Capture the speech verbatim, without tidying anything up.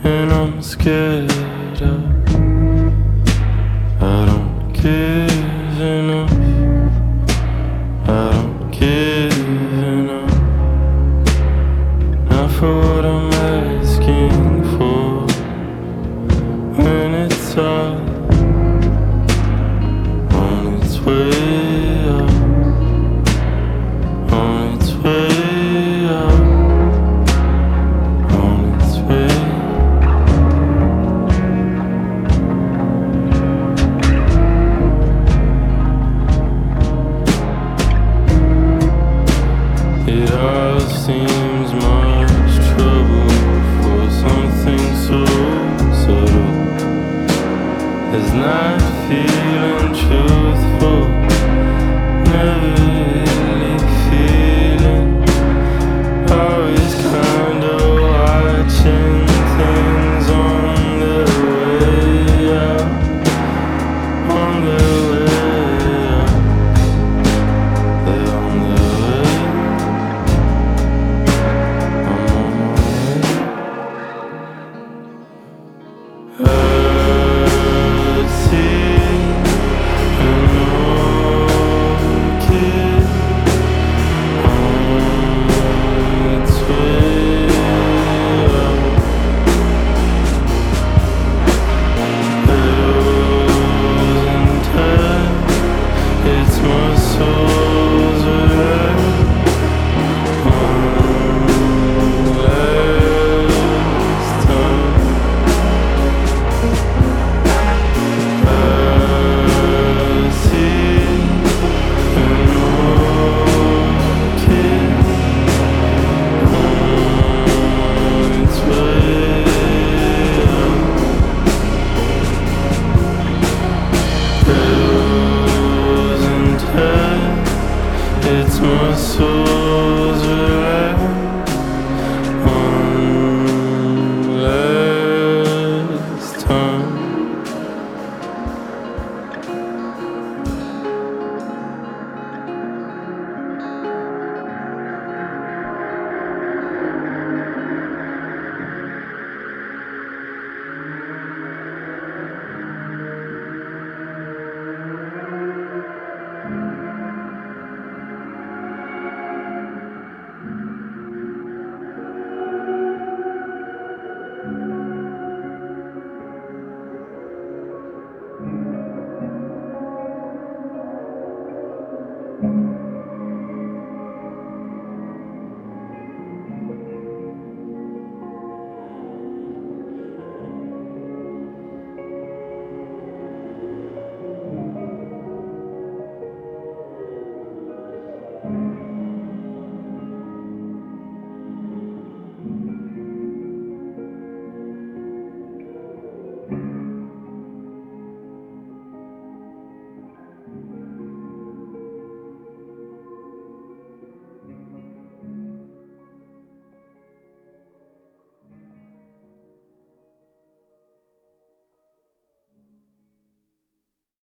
and I'm scared of. I don't give enough. I don't give enough. Not for what I'm asking for. When it's all on its way up, on its way up, on its way. It all seems much trouble for something so subtle as not feeling truthful, never really feeling, always kinda watching things on their way out, on their way out, they're on their way, I'm on my way.